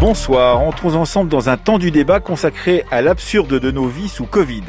Bonsoir, entrons ensemble dans un temps du débat consacré à l'absurde de nos vies sous Covid.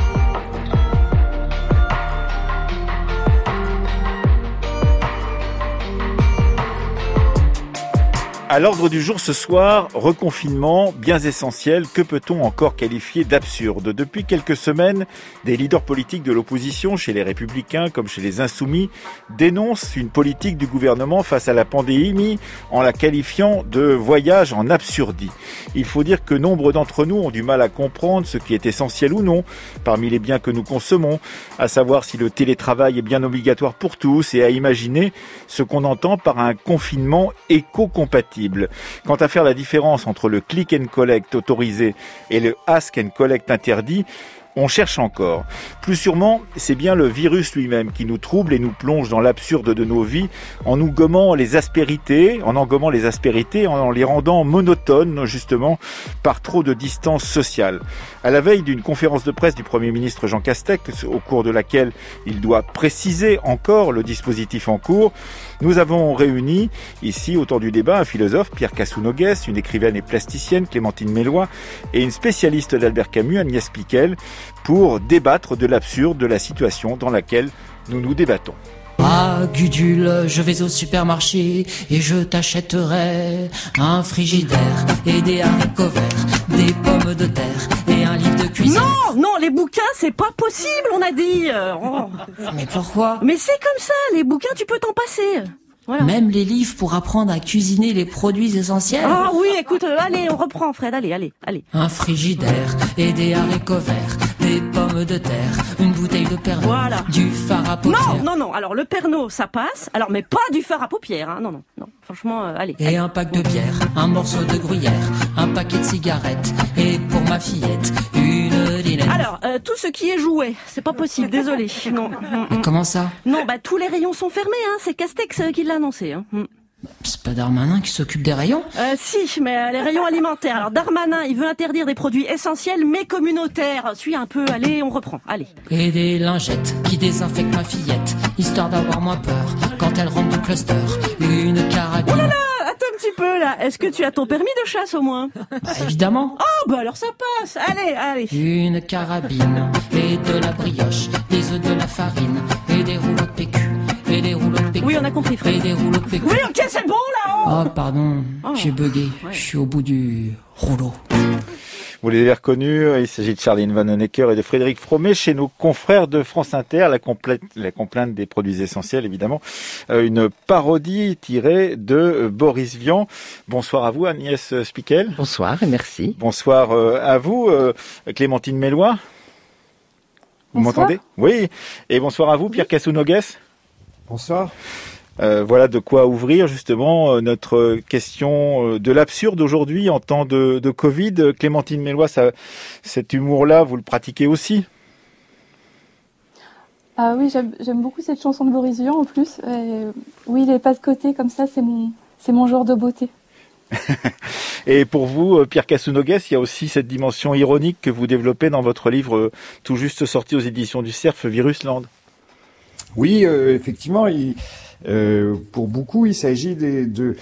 À l'ordre du jour ce soir, reconfinement, biens essentiels, que peut-on encore qualifier d'absurde ? Depuis quelques semaines, des leaders politiques de l'opposition, chez les Républicains comme chez les Insoumis, dénoncent une politique du gouvernement face à la pandémie en la qualifiant de voyage en absurdie. Il faut dire que nombre d'entre nous ont du mal à comprendre ce qui est essentiel ou non parmi les biens que nous consommons, à savoir si le télétravail est bien obligatoire pour tous et à imaginer ce qu'on entend par un confinement éco-compatible. Quant à faire la différence entre le click and collect autorisé et le ask and collect interdit, on cherche encore. Plus sûrement, c'est bien le virus lui-même qui nous trouble et nous plonge dans l'absurde de nos vies en nous gommant les aspérités, en les rendant monotones, justement, par trop de distance sociale. À la veille d'une conférence de presse du Premier ministre Jean Castex, au cours de laquelle il doit préciser encore le dispositif en cours, nous avons réuni ici, autour du débat, un philosophe, Pierre Cassou-Noguès, une écrivaine et plasticienne, Clémentine Melloy, et une spécialiste d'Albert Camus, Agnès Piquel, pour débattre de l'absurde de la situation dans laquelle nous nous débattons. Ah Gudule, je vais au supermarché et je t'achèterai un frigidaire et des haricots verts, des pommes de terre et un livre de cuisine. Non, les bouquins, c'est pas possible, on a dit. Mais pourquoi ? Mais c'est comme ça, les bouquins, tu peux t'en passer. Voilà. Même les livres pour apprendre à cuisiner les produits essentiels. Ah oui, écoute, allez, on reprend, Fred, allez. Un frigidaire et des haricots verts, des pommes de terre, une bouteille de Pernod, voilà. Du fard à paupières. Non, alors le Pernod, ça passe, alors mais pas du fard à paupières, hein. Non, franchement, allez. Et un pack de bière, un morceau de gruyère, un paquet de cigarettes, et pour ma fillette, une dinette. Alors, tout ce qui est jouet, c'est pas possible, désolé, non. Mais comment ça ? Non, tous les rayons sont fermés, hein, c'est Castex qui l'a annoncé, hein. C'est pas Darmanin qui s'occupe des rayons ? Si, mais les rayons alimentaires. Alors Darmanin, il veut interdire des produits essentiels mais communautaires. Suis un peu, allez, on reprend, allez. Et des lingettes qui désinfectent ma fillette, histoire d'avoir moins peur quand elle rentre du cluster. Une carabine. Oh là là, attends un petit peu là. Est-ce que tu as ton permis de chasse au moins ? Évidemment. Oh, alors ça passe. Allez. Une carabine et de la brioche, des œufs, de la farine et des rouleaux de PQ. Et des rouleaux de PQ. Oui, on a compris, Fred. Et des rouleaux de PQ. Oui, ok, c'est bon, là. Oh, pardon, j'ai bugué. Ouais. Je suis au bout du rouleau. Vous les avez reconnus, il s'agit de Charline Vanhoenacker et de Frédéric Fromet chez nos confrères de France Inter, la complainte des produits essentiels, évidemment. Une parodie tirée de Boris Vian. Bonsoir à vous, Agnès Piquel. Bonsoir et merci. Bonsoir à vous, Clémentine Melloy. Vous m'entendez ? Oui. Et bonsoir à vous, Pierre Cassou-Noguès. Bonsoir. Voilà de quoi ouvrir justement notre question de l'absurde aujourd'hui en temps de Covid. Clémentine Melloy, cet humour-là, vous le pratiquez aussi ? Ah oui, j'aime beaucoup cette chanson de Boris Vian en plus. Oui, les pas de côté comme ça, c'est mon genre de beauté. Et pour vous, Pierre Cassou-Noguès, il y a aussi cette dimension ironique que vous développez dans votre livre tout juste sorti aux éditions du Cerf, Virusland. Oui, effectivement, pour beaucoup, il s'agit de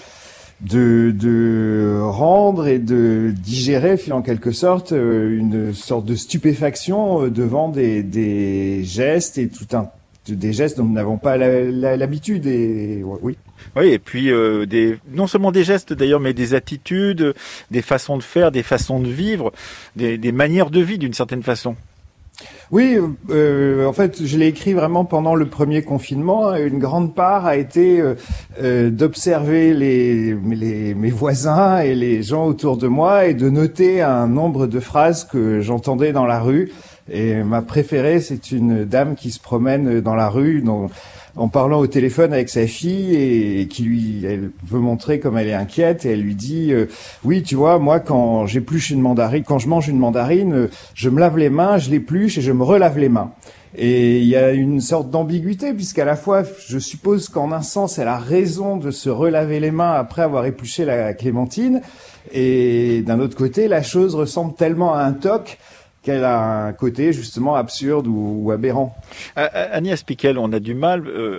rendre et de digérer, en quelque sorte, une sorte de stupéfaction devant des gestes et des gestes dont nous n'avons pas l'habitude. Oui. Oui, et puis non seulement des gestes d'ailleurs, mais des attitudes, des façons de faire, des façons de vivre, des manières de vie d'une certaine façon. Oui, en fait, je l'ai écrit vraiment pendant le premier confinement. Une grande part a été d'observer mes voisins et les gens autour de moi et de noter un nombre de phrases que j'entendais dans la rue. Et ma préférée, c'est une dame qui se promène dans la rue en parlant au téléphone avec sa fille et elle veut montrer comme elle est inquiète et elle lui dit oui, tu vois, moi quand je mange une mandarine, je me lave les mains, je l'épluche et je me relave les mains. Et il y a une sorte d'ambiguïté puisqu'à la fois, je suppose qu'en un sens, elle a raison de se relaver les mains après avoir épluché la clémentine et d'un autre côté, la chose ressemble tellement à un toc qu'elle a un côté justement absurde ou aberrant. Agnès Piquel, on a du mal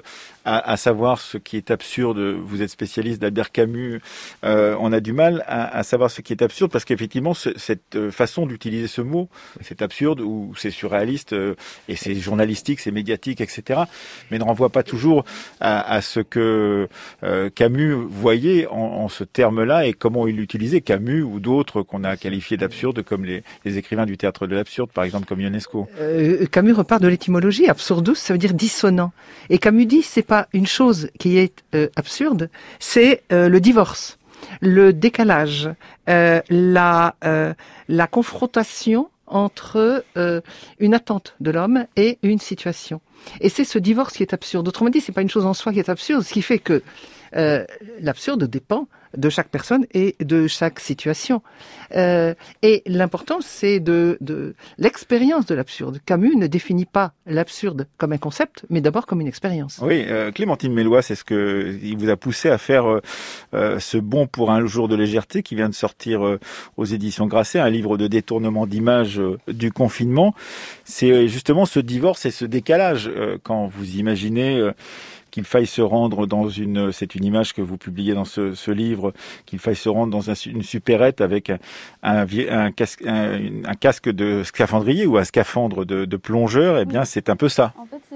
à savoir ce qui est absurde. Vous êtes spécialiste d'Albert Camus. On a du mal à savoir ce qui est absurde parce qu'effectivement, cette façon d'utiliser ce mot, c'est absurde ou c'est surréaliste et c'est journalistique, c'est médiatique, etc. Mais ne renvoie pas toujours à ce que Camus voyait en ce terme-là et comment il l'utilisait. Camus ou d'autres qu'on a qualifiés d'absurdes comme les écrivains du théâtre de l'absurde, par exemple, comme Ionesco. Camus repart de l'étymologie. Absurdus, ça veut dire dissonant. Et Camus dit, c'est pas une chose qui est absurde, c'est le divorce, le décalage, la confrontation entre une attente de l'homme et une situation. Et c'est ce divorce qui est absurde. Autrement dit, c'est pas une chose en soi qui est absurde, ce qui fait que l'absurde dépend de chaque personne et de chaque situation. Et l'important, c'est de l'expérience de l'absurde. Camus ne définit pas l'absurde comme un concept, mais d'abord comme une expérience. Oui, Clémentine Melloy, c'est ce que il vous a poussé à faire ce bond pour un jour de légèreté qui vient de sortir aux éditions Grasset, un livre de détournement d'images du confinement. C'est justement ce divorce et ce décalage quand vous imaginez qu'il faille se rendre c'est une image que vous publiez dans ce livre, qu'il faille se rendre dans une supérette avec un casque de scaphandrier ou un scaphandre de plongeur, eh bien, c'est un peu ça. En fait,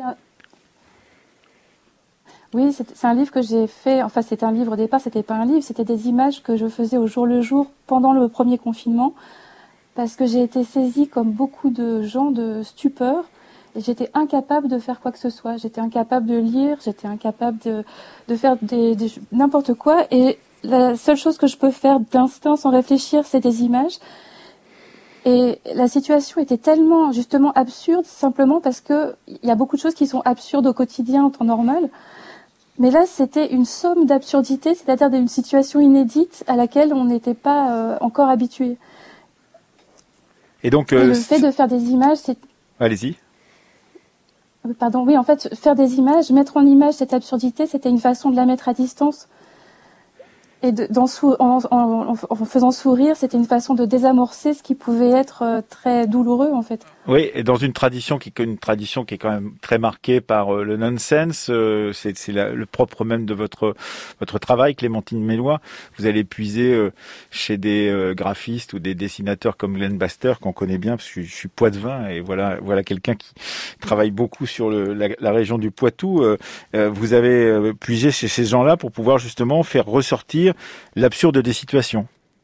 oui, c'est un livre que j'ai fait, enfin, c'était un livre au départ, c'était pas un livre, c'était des images que je faisais au jour le jour pendant le premier confinement, parce que j'ai été saisie, comme beaucoup de gens, de stupeur. Et j'étais incapable de faire quoi que ce soit. J'étais incapable de lire, j'étais incapable de faire n'importe quoi. Et la seule chose que je peux faire d'instinct sans réfléchir, c'est des images. Et la situation était tellement, justement, absurde, simplement parce que il y a beaucoup de choses qui sont absurdes au quotidien en temps normal. Mais là, c'était une somme d'absurdités, c'est-à-dire d'une situation inédite à laquelle on n'était pas encore habitué. Et donc, le fait de faire des images, c'est... Allez-y. Pardon, oui, en fait, faire des images, mettre en image cette absurdité, c'était une façon de la mettre à distance. Et en faisant sourire, c'était une façon de désamorcer ce qui pouvait être très douloureux, en fait. Oui, et dans une tradition qui est quand même très marquée par le nonsense, c'est le propre même de votre travail, Clémentine Melloy. Vous allez puiser chez des graphistes ou des dessinateurs comme Glenn Baster, qu'on connaît bien, parce que je suis poitevin, et voilà quelqu'un qui travaille beaucoup sur la région du Poitou. Vous avez puisé chez ces gens-là pour pouvoir justement faire ressortir l'absurde des situations.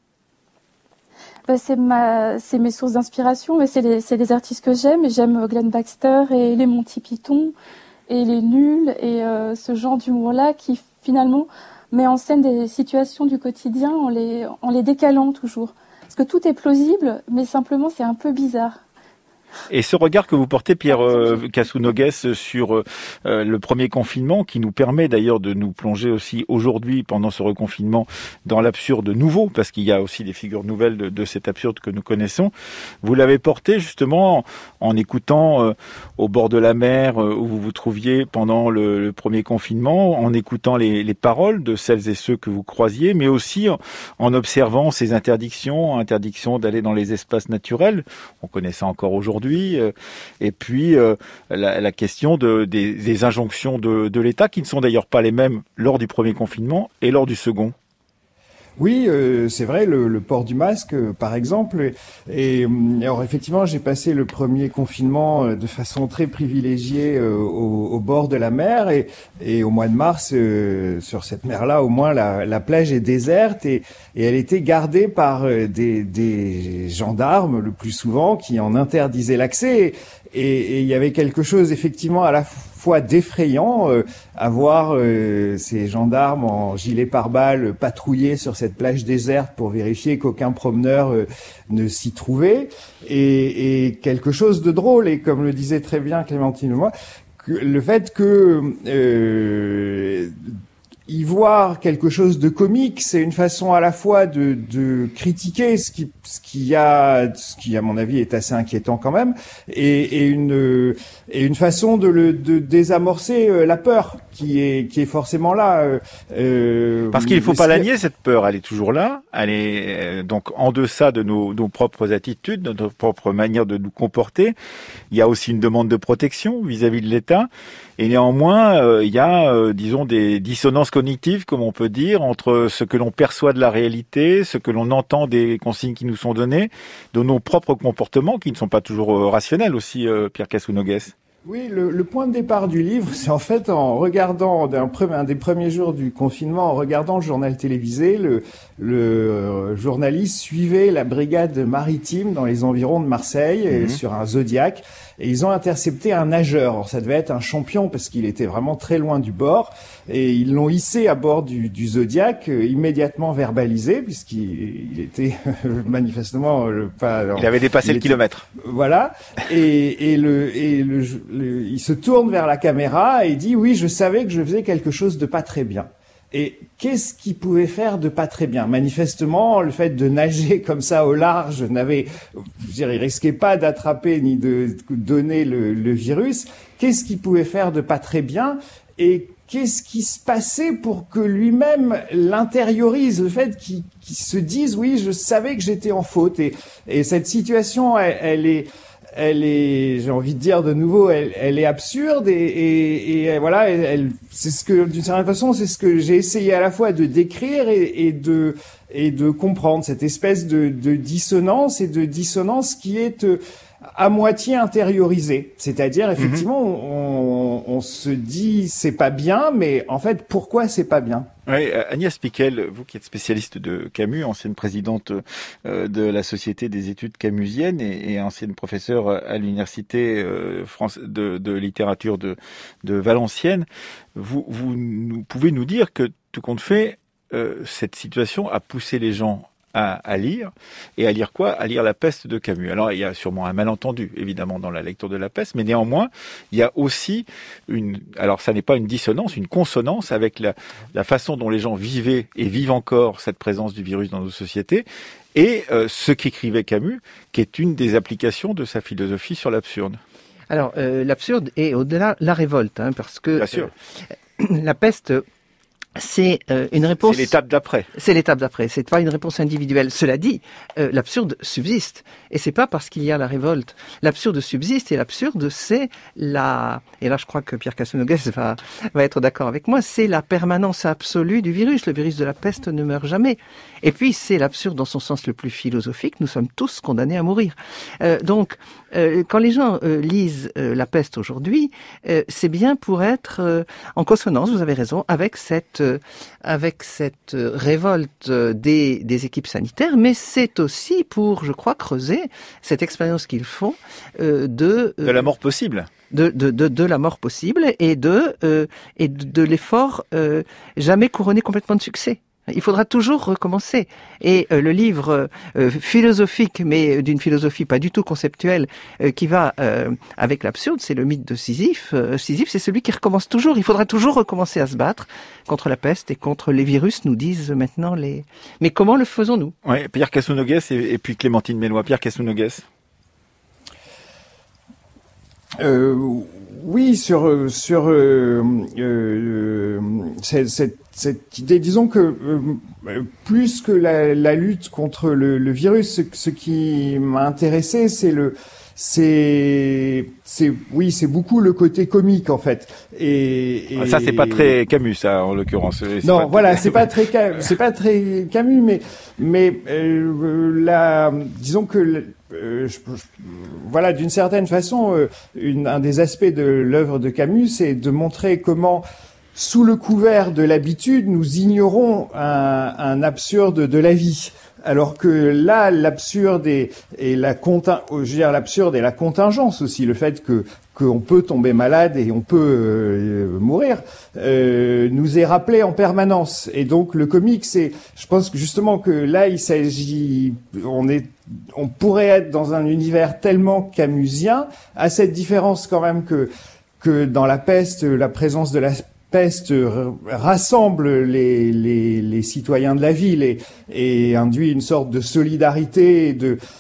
C'est mes sources d'inspiration, mais c'est les artistes que j'aime. J'aime Glenn Baxter et les Monty Python et les Nuls et ce genre d'humour-là qui finalement met en scène des situations du quotidien en les décalant toujours. Parce que tout est plausible, mais simplement c'est un peu bizarre. Et ce regard que vous portez, Pierre Casounogues, sur le premier confinement, qui nous permet d'ailleurs de nous plonger aussi aujourd'hui, pendant ce reconfinement, dans l'absurde nouveau, parce qu'il y a aussi des figures nouvelles de cet absurde que nous connaissons. Vous l'avez porté justement en écoutant au bord de la mer où vous vous trouviez pendant le premier confinement, en écoutant les paroles de celles et ceux que vous croisiez, mais aussi en observant ces interdictions d'aller dans les espaces naturels. On connaît ça encore aujourd'hui. Et puis la question des injonctions de l'État, qui ne sont d'ailleurs pas les mêmes lors du premier confinement et lors du second. Oui, c'est vrai, le port du masque, par exemple. Et alors effectivement, j'ai passé le premier confinement de façon très privilégiée au bord de la mer, et au mois de mars, sur cette mer-là, au moins la plage est déserte, et elle était gardée par des gendarmes le plus souvent qui en interdisaient l'accès. Et il y avait quelque chose effectivement à la fois d'effrayant à voir ces gendarmes en gilet pare-balles patrouiller sur cette plage déserte pour vérifier qu'aucun promeneur ne s'y trouvait, et quelque chose de drôle, et comme le disait très bien Clémentine et moi, le fait que y voir quelque chose de comique, c'est une façon à la fois de critiquer ce qui à mon avis est assez inquiétant quand même, et une façon de désamorcer la peur qui est forcément là. Parce qu'il ne faut pas la nier, cette peur, elle est toujours là. Elle est donc en deçà de nos propres attitudes, de notre propre manière de nous comporter. Il y a aussi une demande de protection vis-à-vis de l'État. Et néanmoins, il y a, disons, des dissonances cognitives, comme on peut dire, entre ce que l'on perçoit de la réalité, ce que l'on entend des consignes qui nous sont données, de nos propres comportements, qui ne sont pas toujours rationnels aussi, Pierre Casounogues. Oui, le point de départ du livre, c'est en fait en regardant un des premiers jours du confinement, en regardant le journal télévisé, le journaliste suivait la brigade maritime dans les environs de Marseille sur un Zodiac, et ils ont intercepté un nageur. Alors ça devait être un champion parce qu'il était vraiment très loin du bord, et ils l'ont hissé à bord du Zodiac, immédiatement verbalisé puisqu'il était manifestement il avait dépassé le kilomètre. Voilà, il se tourne vers la caméra et dit « Oui, je savais que je faisais quelque chose de pas très bien ». Et qu'est-ce qu'il pouvait faire de pas très bien? Manifestement, le fait de nager comme ça au large il risquait pas d'attraper ni de donner le virus. Qu'est-ce qu'il pouvait faire de pas très bien? Et qu'est-ce qui se passait pour que lui-même l'intériorise, le fait qu'il se dise « Oui, je savais que j'étais en faute ». Et cette situation, elle est, j'ai envie de dire de nouveau, elle est absurde et voilà, c'est ce que, d'une certaine façon, c'est ce que j'ai essayé à la fois de décrire et de comprendre, cette espèce de dissonance et de dissonance qui est à moitié intériorisée. C'est-à-dire, effectivement, on se dit c'est pas bien, mais en fait, pourquoi c'est pas bien? Oui, Agnès Piquel, vous qui êtes spécialiste de Camus, ancienne présidente de la Société des études camusiennes et ancienne professeure à l'université de littérature de Valenciennes, vous pouvez nous dire que tout compte fait, cette situation a poussé les gens à lire. Et à lire quoi? À lire La Peste de Camus. Alors, il y a sûrement un malentendu, évidemment, dans la lecture de La Peste, mais néanmoins, il y a aussi alors ça n'est pas une dissonance, une consonance avec la façon dont les gens vivaient et vivent encore cette présence du virus dans nos sociétés, et ce qu'écrivait Camus, qui est une des applications de sa philosophie sur l'absurde. Alors, l'absurde est au-delà la révolte, parce que bien sûr. La Peste, c'est une réponse. C'est l'étape d'après. C'est l'étape d'après. C'est pas une réponse individuelle. Cela dit, l'absurde subsiste, et c'est pas parce qu'il y a la révolte. L'absurde subsiste, et l'absurde, c'est et là, je crois que Pierre Casounogues va être d'accord avec moi, c'est la permanence absolue du virus. Le virus de la peste ne meurt jamais. Et puis, c'est l'absurde dans son sens le plus philosophique. Nous sommes tous condamnés à mourir. Donc, quand les gens lisent La Peste aujourd'hui, c'est bien pour être en consonance, vous avez raison, avec cette révolte des équipes sanitaires, mais c'est aussi pour, je crois, creuser cette expérience qu'ils font de la mort possible. De la mort possible et de l'effort jamais couronné complètement de succès. Il faudra toujours recommencer. Et le livre philosophique, mais d'une philosophie pas du tout conceptuelle, qui va avec l'absurde, c'est le mythe de Sisyphe. Sisyphe, c'est celui qui recommence toujours. Il faudra toujours recommencer à se battre contre la peste et contre les virus, nous disent maintenant les... Mais comment le faisons-nous? Oui, Pierre Casounogues et puis Clémentine Melloy. Pierre Casounogues. Oui, sur cette idée, disons que plus que la lutte contre le virus, ce qui m'a intéressé, c'est beaucoup le côté comique en fait. Et ça c'est pas très Camus, ça en l'occurrence. Non, voilà, c'est pas très Camus, mais disons que voilà, d'une certaine façon, un des aspects de l'œuvre de Camus, c'est de montrer comment, sous le couvert de l'habitude, nous ignorons un absurde de la vie. Alors que là, l'absurde et la contingence aussi, le fait qu'on peut tomber malade et on peut mourir, nous est rappelé en permanence. Et donc le comique, je pense que justement que là, on pourrait être dans un univers tellement camusien, à cette différence quand même que dans La Peste, la présence de la peste rassemble les citoyens de la ville et induit une sorte de solidarité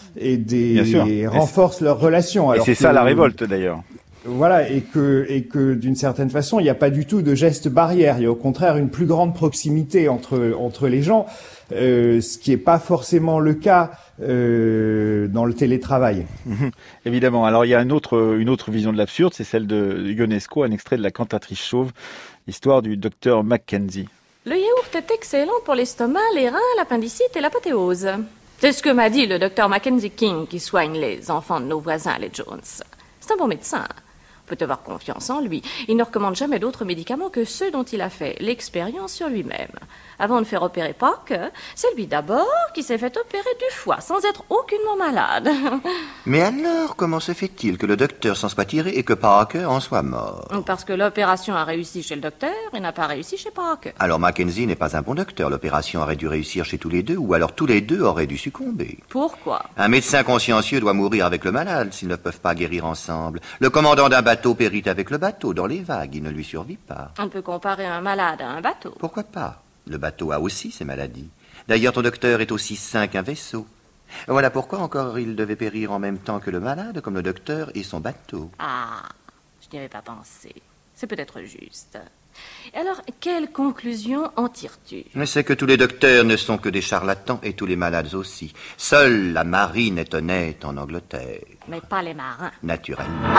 et renforce leurs relations. Et c'est ça la révolte d'ailleurs. Voilà, et que d'une certaine façon, il n'y a pas du tout de geste barrière. Il y a au contraire une plus grande proximité entre les gens, ce qui n'est pas forcément le cas dans le télétravail. Évidemment. Alors il y a une autre vision de l'absurde, c'est celle de Ionesco, un extrait de La cantatrice chauve, histoire du docteur Mackenzie. Le yaourt est excellent pour l'estomac, les reins, l'appendicite et l'apothéose. C'est ce que m'a dit le docteur Mackenzie King qui soigne les enfants de nos voisins, les Jones. C'est un bon médecin. On peut avoir confiance en lui. Il ne recommande jamais d'autres médicaments que ceux dont il a fait l'expérience sur lui-même. Avant de faire opérer Parker, c'est lui d'abord qui s'est fait opérer du foie, sans être aucunement malade. Mais alors, comment se fait-il que le docteur s'en soit tiré et que Parker en soit mort? Parce que l'opération a réussi chez le docteur et n'a pas réussi chez Parker. Alors Mackenzie n'est pas un bon docteur. L'opération aurait dû réussir chez tous les deux, ou alors tous les deux auraient dû succomber. Pourquoi? Un médecin consciencieux doit mourir avec le malade s'ils ne peuvent pas guérir ensemble. Le commandant d'un bateau périt avec le bateau dans les vagues. Il ne lui survit pas. On peut comparer un malade à un bateau. Pourquoi pas? Le bateau a aussi ses maladies. D'ailleurs, ton docteur est aussi sain qu'un vaisseau. Voilà pourquoi encore il devait périr en même temps que le malade, comme le docteur et son bateau. Ah, je n'y avais pas pensé. C'est peut-être juste. Et alors, quelle conclusion en tires-tu? Mais c'est que tous les docteurs ne sont que des charlatans et tous les malades aussi. Seule la marine est honnête en Angleterre. Mais pas les marins. Naturellement.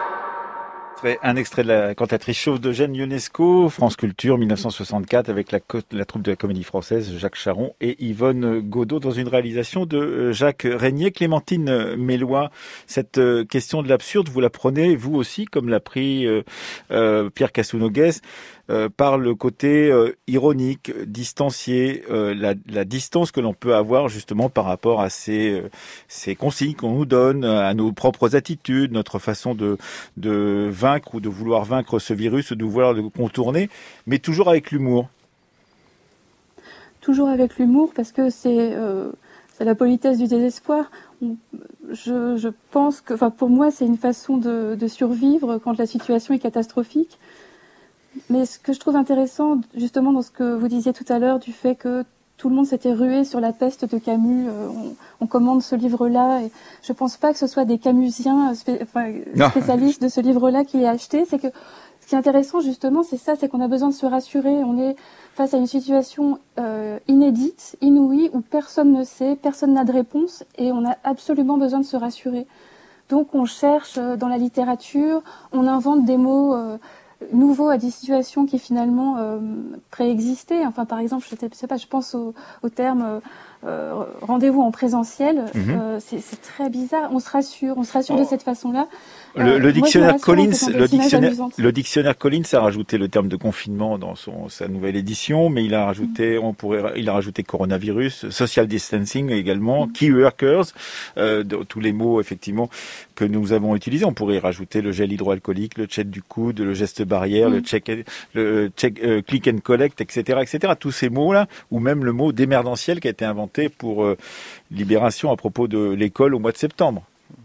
Un extrait de La cantatrice chauve d'Eugène Ionesco, France Culture, 1964, avec la troupe de la Comédie Française, Jacques Charon et Yvonne Godot, dans une réalisation de Jacques Régnier. Clémentine Mélois, cette question de l'absurde, vous la prenez, vous aussi, comme l'a pris Pierre Cassounoguès, par le côté ironique, distancié, la distance que l'on peut avoir justement par rapport à ces consignes qu'on nous donne, à nos propres attitudes, notre façon de vaincre ou de vouloir vaincre ce virus, de vouloir le contourner, mais toujours avec l'humour. Toujours avec l'humour, parce que c'est la politesse du désespoir. Je pense que, pour moi, c'est une façon de survivre quand la situation est catastrophique. Mais ce que je trouve intéressant, justement, dans ce que vous disiez tout à l'heure, du fait que tout le monde s'était rué sur la peste de Camus, on commande ce livre-là, et je pense pas que ce soit des Camusiens spécialistes de ce livre-là qui l'aient acheté. C'est que ce qui est intéressant, justement, c'est ça, c'est qu'on a besoin de se rassurer. On est face à une situation inédite, inouïe, où personne ne sait, personne n'a de réponse, et on a absolument besoin de se rassurer. Donc on cherche dans la littérature, on invente des mots nouveau à des situations qui finalement préexistaient. Enfin, par exemple, je pense au terme rendez-vous en présentiel. C'est très bizarre. On se rassure de cette façon-là. Le dictionnaire Collins a rajouté le terme de confinement dans sa nouvelle édition, mais il a rajouté coronavirus, social distancing également, key workers, tous les mots effectivement que nous avons utilisés. On pourrait y rajouter le gel hydroalcoolique, le check du coude, le geste barrière, le check click and collect, etc., etc. Tous ces mots-là, ou même le mot démerdentiel qui a été inventé pour Libération à propos de l'école au mois de septembre.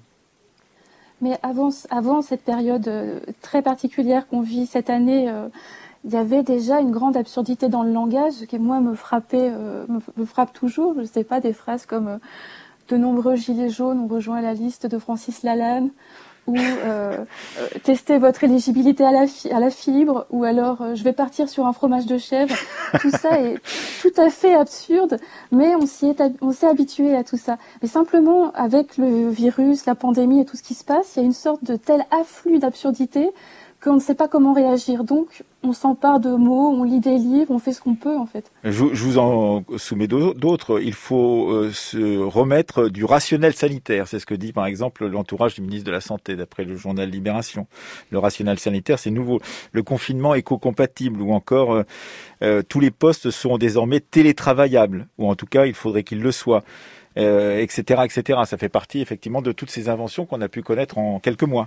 Mais avant cette période très particulière qu'on vit cette année, il y avait déjà une grande absurdité dans le langage qui, moi, me frappe toujours. Je ne sais pas, des phrases comme de nombreux gilets jaunes ont rejoint la liste de Francis Lalanne, ou tester votre éligibilité à la fibre, ou alors je vais partir sur un fromage de chèvre. Tout ça est tout à fait absurde, mais on s'est habitué à tout ça. Mais simplement, avec le virus, la pandémie et tout ce qui se passe, il y a une sorte de tel afflux d'absurdité qu'on ne sait pas comment réagir. Donc, on s'empare de mots, on lit des livres, on fait ce qu'on peut, en fait. Je vous en soumets d'autres. Il faut se remettre du rationnel sanitaire. C'est ce que dit, par exemple, l'entourage du ministre de la Santé, d'après le journal Libération. Le rationnel sanitaire, c'est nouveau. Le confinement éco-compatible, ou encore tous les postes sont désormais télétravaillables, ou en tout cas, il faudrait qu'ils le soient, etc., etc. Ça fait partie, effectivement, de toutes ces inventions qu'on a pu connaître en quelques mois.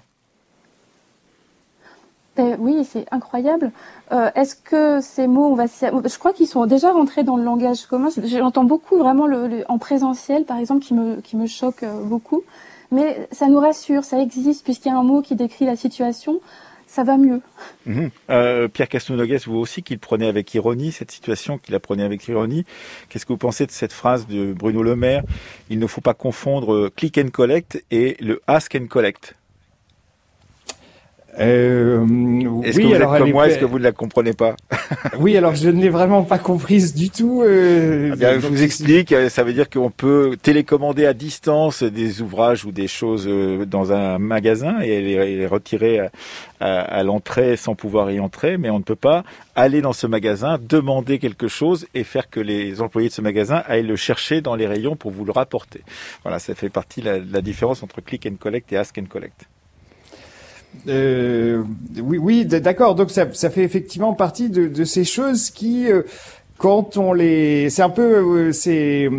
Oui, c'est incroyable. Est-ce que ces mots, je crois qu'ils sont déjà rentrés dans le langage commun. J'entends beaucoup vraiment en présentiel, par exemple, qui me choque beaucoup. Mais ça nous rassure, ça existe, puisqu'il y a un mot qui décrit la situation. ça va mieux. Pierre Castelnuogues, vous aussi, qu'il prenait avec ironie, cette situation, qu'il la prenait avec ironie. Qu'est-ce que vous pensez de cette phrase de Bruno Le Maire? Il ne faut pas confondre click and collect et le ask and collect. Est-ce que vous êtes comme moi? Est-ce que vous ne la comprenez pas? Oui, alors je ne l'ai vraiment pas comprise du tout. Je vous explique. Ça veut dire qu'on peut télécommander à distance des ouvrages ou des choses dans un magasin et les retirer à l'entrée sans pouvoir y entrer, mais on ne peut pas aller dans ce magasin, demander quelque chose et faire que les employés de ce magasin aillent le chercher dans les rayons pour vous le rapporter. Voilà, ça fait partie de la différence entre click and collect et ask and collect. Oui, d'accord. Donc ça fait effectivement partie de ces choses qui, quand on les, c'est un peu, c'est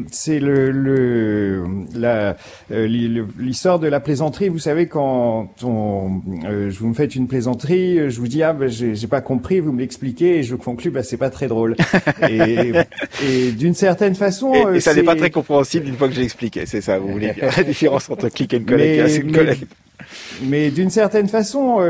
l'histoire de la plaisanterie. Vous savez, quand vous me faites une plaisanterie, je vous dis j'ai pas compris, vous me l'expliquez et je conclus c'est pas très drôle. et d'une certaine façon, et ça n'est pas très compréhensible une fois que j'ai expliqué. C'est ça, vous voulez dire la différence entre click and collect et ask and collect. Mais d'une certaine façon,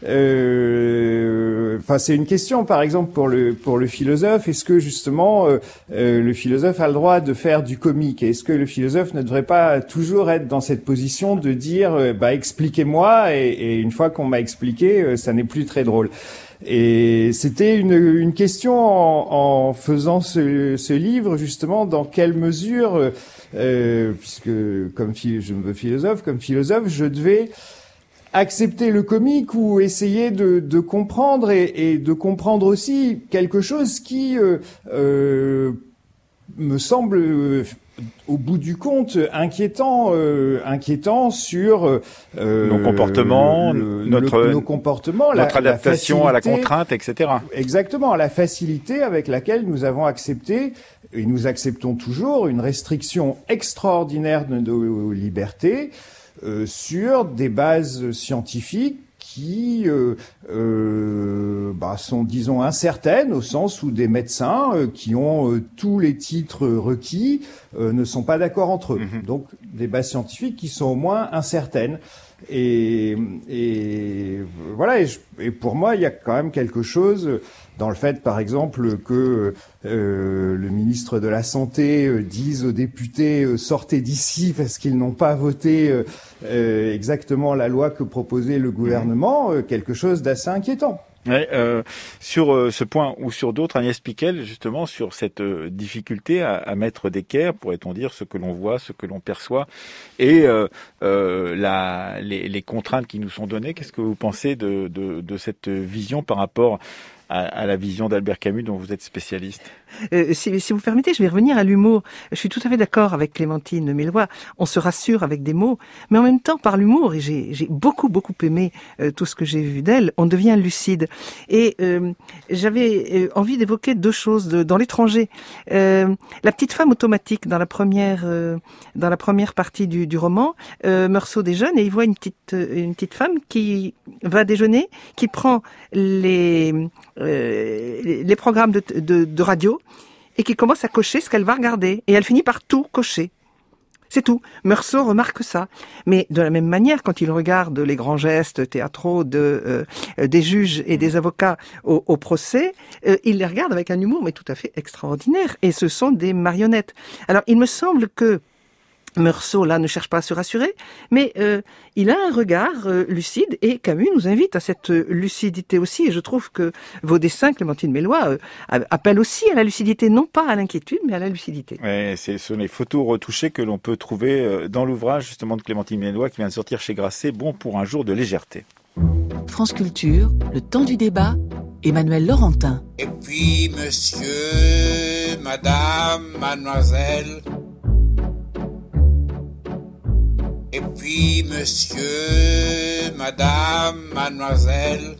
c'est une question, par exemple, pour le philosophe. Est-ce que justement le philosophe a le droit de faire du comique? Est-ce que le philosophe ne devrait pas toujours être dans cette position de dire expliquez-moi, et une fois qu'on m'a expliqué, ça n'est plus très drôle. Et c'était une question en faisant ce livre, justement, dans quelle mesure, puisque comme je me veux philosophe, je devais accepter le comique ou essayer de comprendre et de comprendre aussi quelque chose qui me semble au bout du compte inquiétant sur nos comportements, nos comportements, notre adaptation à la contrainte, etc. Exactement, la facilité avec laquelle nous avons accepté, et nous acceptons toujours, une restriction extraordinaire de nos libertés sur des bases scientifiques qui sont, disons, incertaines, au sens où des médecins qui ont tous les titres requis ne sont pas d'accord entre eux. Donc des bases scientifiques qui sont au moins incertaines. Et voilà. Et pour moi, il y a quand même quelque chose dans le fait, par exemple, que le ministre de la Santé dise aux députés sortez d'ici parce qu'ils n'ont pas voté exactement la loi que proposait le gouvernement, quelque chose d'assez inquiétant. Ouais, sur ce point ou sur d'autres, Agnès Piquel, justement, sur cette difficulté à mettre d'équerre, pourrait-on dire, ce que l'on voit, ce que l'on perçoit, et les contraintes qui nous sont données. Qu'est-ce que vous pensez de cette vision par rapport à la vision d'Albert Camus dont vous êtes spécialiste? Si vous permettez, je vais revenir à l'humour. Je suis tout à fait d'accord avec Clémentine Mélois. On se rassure avec des mots, mais en même temps, par l'humour, et j'ai beaucoup aimé tout ce que j'ai vu d'elle, on devient lucide. Et j'avais envie d'évoquer deux choses dans l'étranger. La petite femme automatique dans la première partie du roman, Meursault déjeune et il voit une petite femme qui va déjeuner, qui prend les programmes de radio et qui commence à cocher ce qu'elle va regarder. Et elle finit par tout cocher. C'est tout. Meursault remarque ça. Mais de la même manière, quand il regarde les grands gestes théâtraux des juges et des avocats au procès, il les regarde avec un humour mais tout à fait extraordinaire. Et ce sont des marionnettes. Alors, il me semble que Meursault, là, ne cherche pas à se rassurer, mais il a un regard lucide et Camus nous invite à cette lucidité aussi. Et je trouve que vos dessins, Clémentine Mélois, appellent aussi à la lucidité, non pas à l'inquiétude, mais à la lucidité. Ouais, ce sont les photos retouchées que l'on peut trouver dans l'ouvrage justement de Clémentine Mélois qui vient de sortir chez Grasset, Bon pour un jour de légèreté. France Culture, le temps du débat, Emmanuel Laurentin. Et puis, monsieur, madame, mademoiselle... Et puis, monsieur, madame, mademoiselle.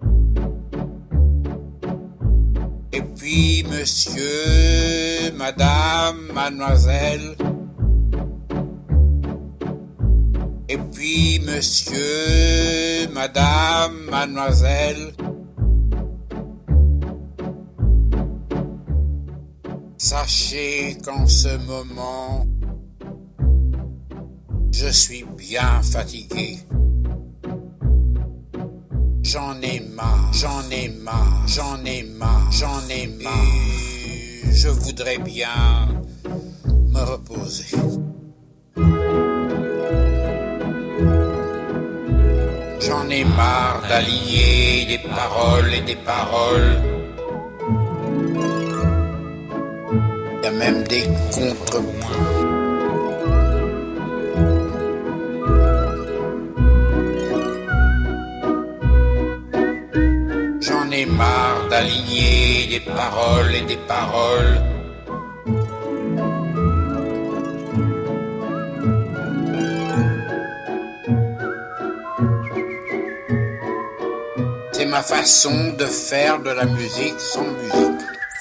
Et puis, monsieur, madame, mademoiselle. Et puis, monsieur, madame, mademoiselle. Sachez qu'en ce moment, je suis bien fatigué. J'en ai marre, j'en ai marre, j'en ai marre, j'en ai marre. Et je voudrais bien me reposer. J'en ai marre d'allier des paroles et des paroles. Il y a même des contrepoints. J'en ai marre d'aligner des paroles et des paroles. C'est ma façon de faire de la musique sans musique.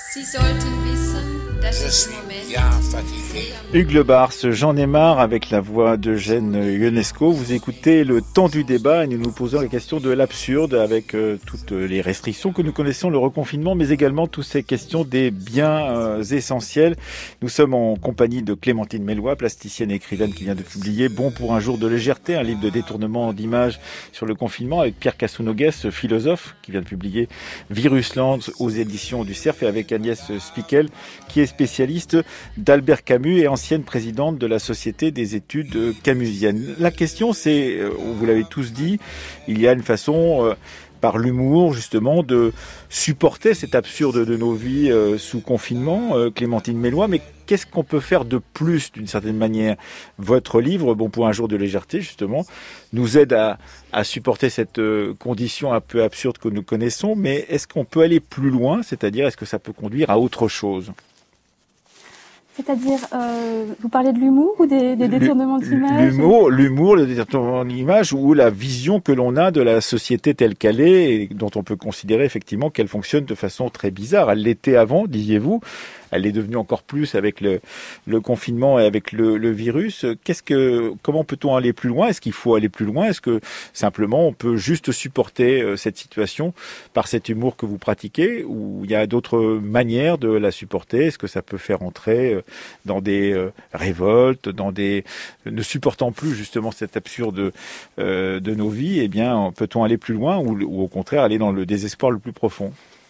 Je suis bien fatigué. Hugues Le Bars, J'en ai marre, avec la voix d'Eugène Ionesco. Vous écoutez Le Temps du débat et nous nous posons la question de l'absurde avec toutes les restrictions que nous connaissons, le reconfinement, mais également toutes ces questions des biens essentiels. Nous sommes en compagnie de Clémentine Melloy, plasticienne et écrivaine qui vient de publier Bon pour un jour de légèreté, un livre de détournement d'images sur le confinement, avec Pierre Casounoguès, philosophe, qui vient de publier Virusland aux éditions du Cerf, et avec Agnès Spikel, qui est spécialiste d'Albert Camus et ancienne présidente de la Société des études camusiennes. La question, c'est, vous l'avez tous dit, il y a une façon, par l'humour justement, de supporter cet absurde de nos vies sous confinement, Clémentine Melloy, mais qu'est-ce qu'on peut faire de plus d'une certaine manière? Votre livre, Bon pour un jour de légèreté, justement, nous aide à supporter cette condition un peu absurde que nous connaissons, mais est-ce qu'on peut aller plus loin? C'est-à-dire, est-ce que ça peut conduire à autre chose? C'est-à-dire, vous parlez de l'humour ou des détournements d'image? L'humour, le détournement d'image ou la vision que l'on a de la société telle qu'elle est et dont on peut considérer effectivement qu'elle fonctionne de façon très bizarre. Elle l'était avant, disiez-vous. Elle est devenue encore plus avec le confinement et avec le virus. Comment peut-on aller plus loin? Est-ce qu'il faut aller plus loin? Est-ce que simplement on peut juste supporter cette situation par cet humour que vous pratiquez, ou il y a d'autres manières de la supporter? Est-ce que ça peut faire entrer dans des révoltes, ne supportant plus justement cet absurde de nos vies? Eh bien, peut-on aller plus loin ou au contraire aller dans le désespoir le plus profond?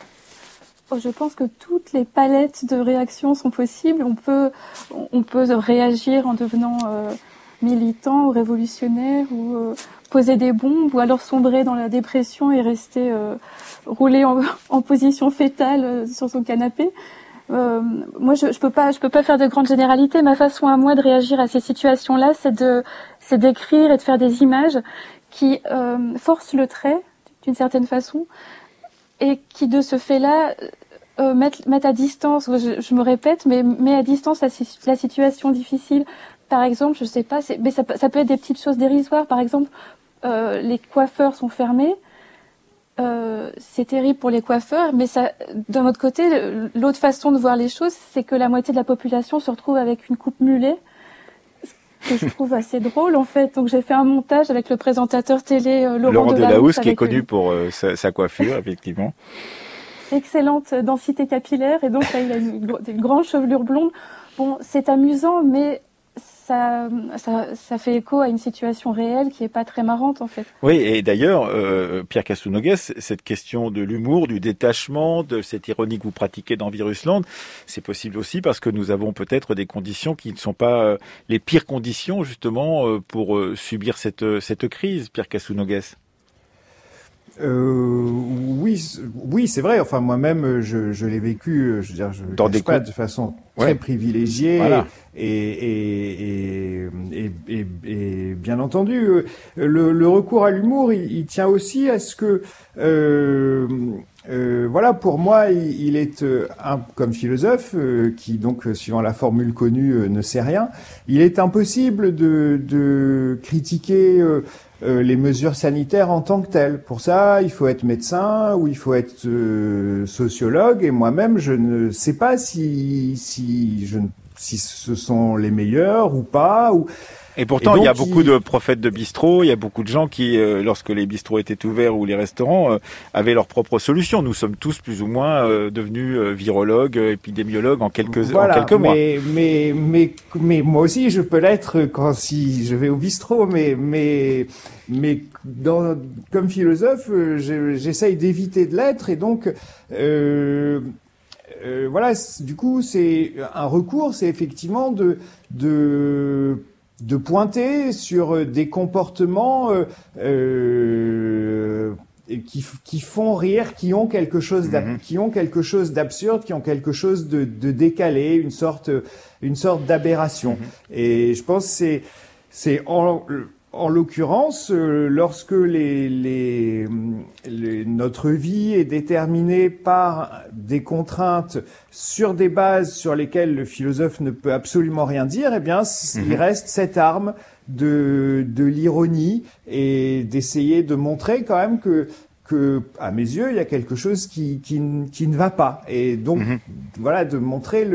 Je pense que toutes les palettes de réactions sont possibles. On peut réagir en devenant militant ou révolutionnaire, ou poser des bombes, ou alors sombrer dans la dépression et rester roulé en position fétale sur son canapé. Moi, je peux pas faire de grandes généralités. Ma façon à moi de réagir à ces situations-là, c'est d'écrire et de faire des images qui forcent le trait d'une certaine façon, et qui, de ce fait-là, mettent à distance, je me répète, mais met à distance la situation difficile. Par exemple, je sais pas, mais ça peut être des petites choses dérisoires. Par exemple, les coiffeurs sont fermés. C'est terrible pour les coiffeurs, mais ça, d'un autre côté, l'autre façon de voir les choses, c'est que la moitié de la population se retrouve avec une coupe mulet, ce que je trouve assez drôle en fait. Donc j'ai fait un montage avec le présentateur télé Laurent Delahousse, qui est connu pour sa coiffure, effectivement. Excellente densité capillaire, et donc là, il a des grandes chevelures blondes. Bon, c'est amusant, mais ça fait écho à une situation réelle qui est pas très marrante en fait. Oui, et d'ailleurs, Pierre Casounoguès, cette question de l'humour, du détachement, de cette ironie que vous pratiquez dans Virusland, c'est possible aussi parce que nous avons peut-être des conditions qui ne sont pas les pires conditions justement pour subir cette crise, Pierre Casounoguès. Oui, c'est vrai. Enfin, moi-même, je l'ai vécu. Je veux dire, je dans des pas de façon très privilégiée. Voilà. Et bien entendu, le recours à l'humour, il tient aussi à ce que, voilà, pour moi, il est comme philosophe qui donc, suivant la formule connue, ne sait rien. Il est impossible de critiquer les mesures sanitaires en tant que telles. Pour ça, il faut être médecin ou il faut être sociologue. Et moi-même, je ne sais pas si ce sont les meilleurs ou pas. Et pourtant, il y a beaucoup de prophètes de bistrot, il y a beaucoup de gens qui, lorsque les bistrots étaient ouverts ou les restaurants, avaient leurs propres solutions. Nous sommes tous plus ou moins devenus virologues, épidémiologues en quelques mois. Mais moi aussi, je peux l'être si je vais au bistrot, mais comme philosophe, j'essaye d'éviter de l'être, et donc voilà. Du coup, c'est un recours, c'est effectivement de pointer sur des comportements qui font rire, qui ont quelque chose d'absurde, qui ont quelque chose de décalé, une sorte d'aberration. Et je pense que c'est en l'occurrence, lorsque notre vie est déterminée par des contraintes sur des bases sur lesquelles le philosophe ne peut absolument rien dire, eh bien, il reste cette arme de l'ironie et d'essayer de montrer quand même que à mes yeux, il y a quelque chose qui ne va pas. Et donc, voilà, de montrer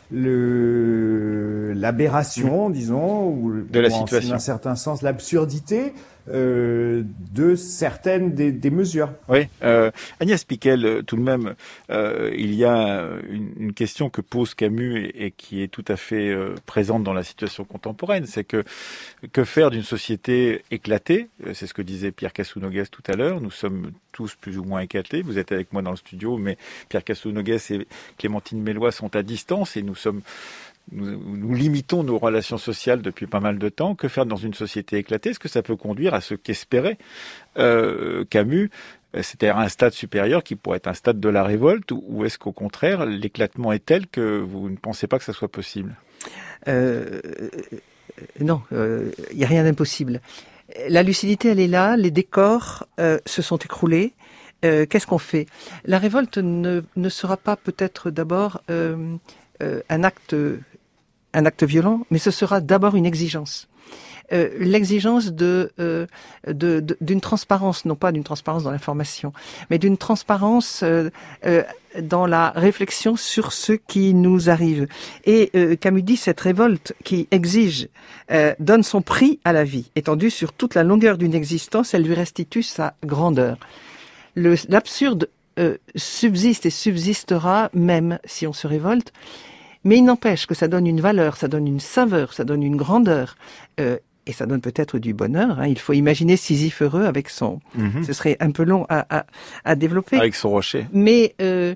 l'aberration, disons, ou de la situation. Dans un certain sens, l'absurdité de certaines des mesures. Oui, Agnès Piquel, tout de même, il y a une question que pose Camus et qui est tout à fait présente dans la situation contemporaine, c'est que faire d'une société éclatée? C'est ce que disait Pierre Cassou-Noguès tout à l'heure. Nous sommes tous plus ou moins éclatés. Vous êtes avec moi dans le studio, mais Pierre Cassou-Noguès et Clémentine Melloy sont à distance et nous limitons nos relations sociales depuis pas mal de temps. Que faire dans une société éclatée? Est-ce que ça peut conduire à ce qu'espérait Camus, c'est-à-dire un stade supérieur qui pourrait être un stade de la révolte, ou est-ce qu'au contraire, l'éclatement est tel que vous ne pensez pas que ça soit possible? Non, il n'y a rien d'impossible. La lucidité, elle est là, les décors se sont écroulés. Qu'est-ce qu'on fait? La révolte ne sera pas peut-être d'abord un acte violent, mais ce sera d'abord une exigence. L'exigence d'une transparence, non pas d'une transparence dans l'information, mais d'une transparence dans la réflexion sur ce qui nous arrive. Et Camus dit, cette révolte qui exige, donne son prix à la vie. Étendue sur toute la longueur d'une existence, elle lui restitue sa grandeur. L'absurde subsiste et subsistera même si on se révolte, mais il n'empêche que ça donne une valeur, ça donne une saveur, ça donne une grandeur, et ça donne peut-être du bonheur. Hein. Il faut imaginer Sisyphe heureux avec son... Ce serait un peu long à développer. Avec son rocher. Mais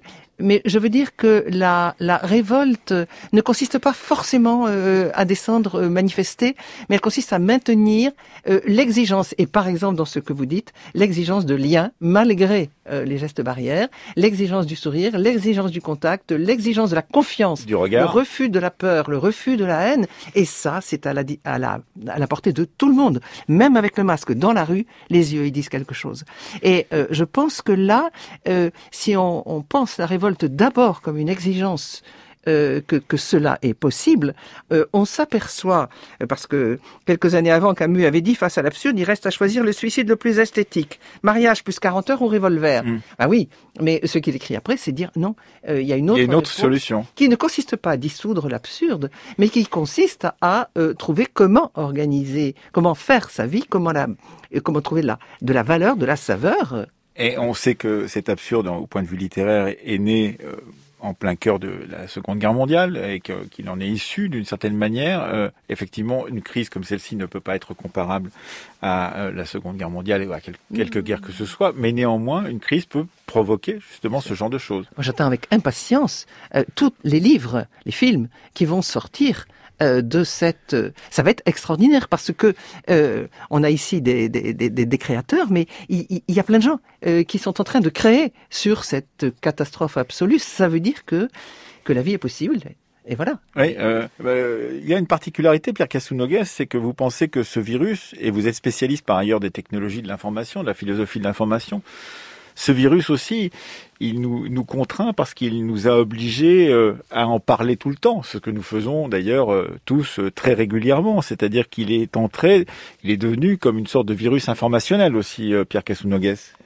je veux dire que la révolte ne consiste pas forcément à descendre manifester, mais elle consiste à maintenir l'exigence, et par exemple dans ce que vous dites, l'exigence de lien malgré les gestes barrières, l'exigence du sourire, l'exigence du contact, l'exigence de la confiance, du regard, le refus de la peur, le refus de la haine, et ça c'est à la portée de tout le monde, même avec le masque dans la rue, les yeux ils disent quelque chose. Et je pense que là, si on pense la révolte d'abord comme une exigence que cela est possible, on s'aperçoit, parce que quelques années avant, Camus avait dit, face à l'absurde, il reste à choisir le suicide le plus esthétique. Mariage plus 40 heures ou revolver. Ah oui, mais ce qu'il écrit après, c'est dire non, il y a une autre solution qui ne consiste pas à dissoudre l'absurde, mais qui consiste à trouver comment organiser, comment faire sa vie, comment trouver de la valeur, de la saveur. Et on sait que cet absurde, au point de vue littéraire, est né en plein cœur de la Seconde Guerre mondiale et qu'il en est issu d'une certaine manière. Effectivement, une crise comme celle-ci ne peut pas être comparable à la Seconde Guerre mondiale ou à quelque guerre que ce soit, mais néanmoins, une crise peut provoquer justement ce genre de choses. Moi, j'attends avec impatience tous les livres, les films qui vont sortir de cette... ça va être extraordinaire parce que on a ici des créateurs, mais il y a plein de gens qui sont en train de créer sur cette catastrophe absolue. Ça veut dire que la vie est possible. Et voilà. Oui, il y a une particularité, Pierre Cassou-Noguès, c'est que vous pensez que ce virus, et vous êtes spécialiste par ailleurs des technologies de l'information, de la philosophie de l'information, ce virus aussi, il nous contraint parce qu'il nous a obligés à en parler tout le temps, ce que nous faisons d'ailleurs tous très régulièrement, c'est-à-dire qu'il est devenu comme une sorte de virus informationnel aussi, Pierre Cassou-Noguès.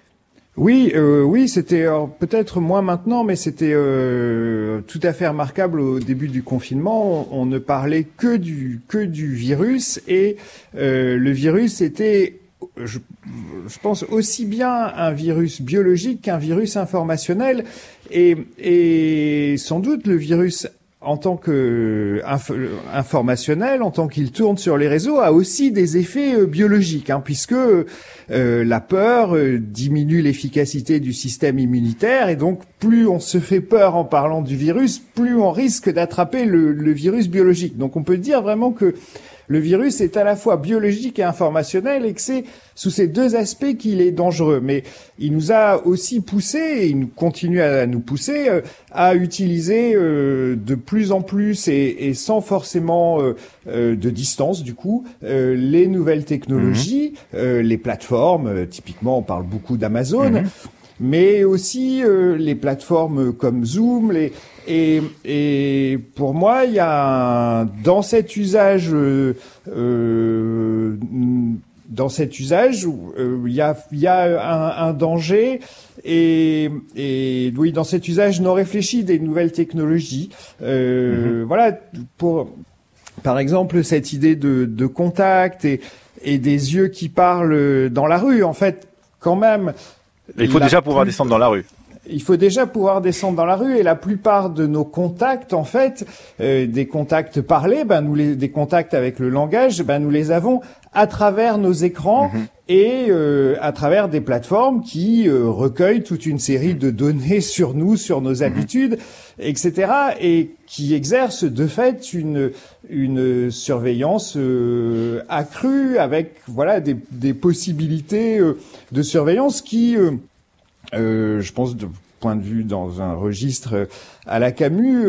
Oui, c'était peut-être moins maintenant, mais c'était tout à fait remarquable au début du confinement. On ne parlait que du virus, et le virus était, je pense, aussi bien un virus biologique qu'un virus informationnel, et sans doute le virus en tant que informationnel, en tant qu'il tourne sur les réseaux, a aussi des effets biologiques, puisque la peur diminue l'efficacité du système immunitaire, et donc plus on se fait peur en parlant du virus, plus on risque d'attraper le virus biologique. Donc on peut dire vraiment que le virus est à la fois biologique et informationnel, et que c'est sous ces deux aspects qu'il est dangereux. Mais il nous a aussi poussé, et il continue à nous pousser, à utiliser de plus en plus et sans forcément de distance, du coup, les nouvelles technologies, les plateformes. Typiquement, on parle beaucoup d'Amazon, mais aussi les plateformes comme Zoom, et pour moi, il y a dans cet usage, il y a un danger, et oui, dans cet usage non réfléchi des nouvelles technologies. Voilà, par exemple, cette idée de contact et des yeux qui parlent dans la rue. En fait, quand même, il faut déjà pouvoir descendre dans la rue. Il faut déjà pouvoir descendre dans la rue, et la plupart de nos contacts, en fait, des contacts parlés, des contacts avec le langage, nous les avons à travers nos écrans et à travers des plateformes qui recueillent toute une série de données sur nous, sur nos habitudes, etc., et qui exercent de fait une surveillance accrue, avec des possibilités de surveillance qui je pense, de point de vue dans un registre à la Camus,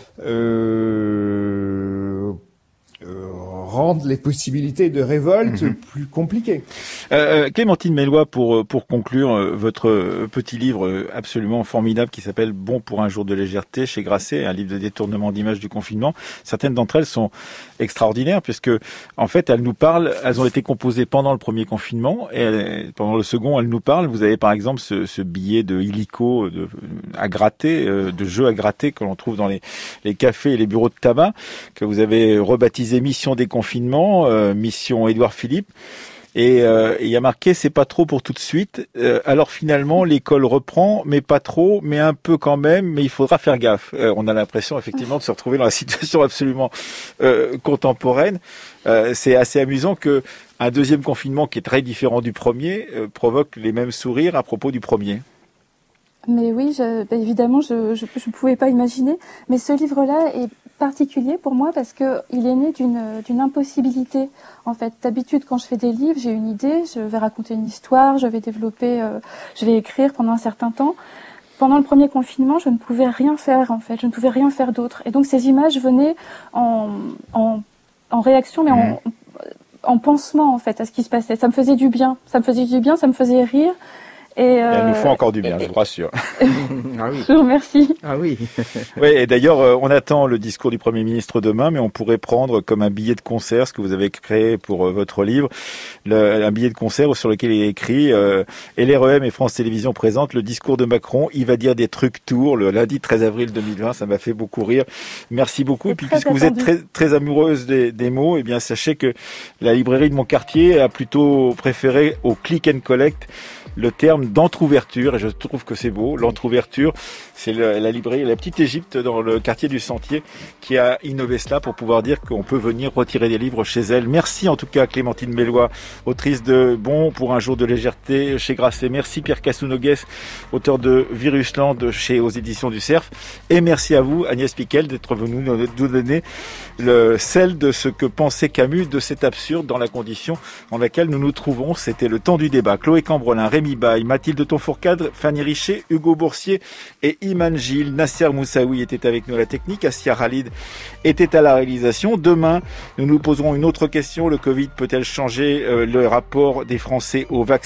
rendent les possibilités de révolte plus compliquées. Clémentine Melloy, pour conclure, votre petit livre absolument formidable qui s'appelle Bon pour un jour de légèreté chez Grasset, un livre de détournement d'images du confinement. Certaines d'entre elles sont extraordinaires, puisque en fait elles nous parlent, elles ont été composées pendant le premier confinement, et pendant le second elles nous parlent. Vous avez par exemple ce billet de illico à gratter, de jeu à gratter que l'on trouve dans les cafés et les bureaux de tabac, que vous avez rebaptisé Mission déconfinement, Mission Édouard Philippe. Et il y a marqué, c'est pas trop pour tout de suite. Alors finalement, l'école reprend, mais pas trop, mais un peu quand même, mais il faudra faire gaffe. On a l'impression effectivement de se retrouver dans la situation absolument contemporaine. C'est assez amusant que un deuxième confinement qui est très différent du premier provoque les mêmes sourires à propos du premier. Mais oui, évidemment, je pouvais pas imaginer. Mais ce livre-là est particulier pour moi parce que il est né d'une impossibilité. En fait, d'habitude, quand je fais des livres, j'ai une idée, je vais raconter une histoire, je vais développer, je vais écrire pendant un certain temps. Pendant le premier confinement, je ne pouvais rien faire, en fait. Je ne pouvais rien faire d'autre. Et donc, ces images venaient en réaction, mais en pansement, en fait, à ce qui se passait. Ça me faisait du bien. Ça me faisait rire. Et elles nous font encore du bien, je vous rassure. Ah oui. Je vous remercie. Ah oui. Oui, et d'ailleurs, on attend le discours du Premier ministre demain, mais on pourrait prendre comme un billet de concert, ce que vous avez créé pour votre livre, un billet de concert sur lequel il est écrit LREM et France Télévisions présentent le discours de Macron. Il va dire des trucs tours le lundi 13 avril 2020. Ça m'a fait beaucoup rire. Merci beaucoup. Et puis, puisque vous êtes très, très amoureuse des mots, eh bien, sachez que la librairie de mon quartier a plutôt préféré au click and collect le terme d'entr'ouverture, et je trouve que c'est beau. L'entr'ouverture, c'est la librairie, la Petite Égypte dans le quartier du Sentier qui a innové cela pour pouvoir dire qu'on peut venir retirer des livres chez elle. Merci en tout cas Clémentine Melloy, autrice de Bon pour un jour de légèreté chez Grasset. Merci Pierre Cassounogues, auteur de Virusland aux éditions du Cerf. Et merci à vous Agnès Piquel d'être venue nous donner le sel de ce que pensait Camus de cet absurde dans la condition dans laquelle nous nous trouvons. C'était le temps du débat. Chloé Cambrelin, Rémi Baille, Mathilde Tonfourcadre, Fanny Richer, Hugo Boursier et Iman Gilles. Nasser Moussaoui était avec nous à la technique. Assia Khalid était à la réalisation. Demain, nous nous poserons une autre question. Le Covid peut-elle changer le rapport des Français au vaccin ?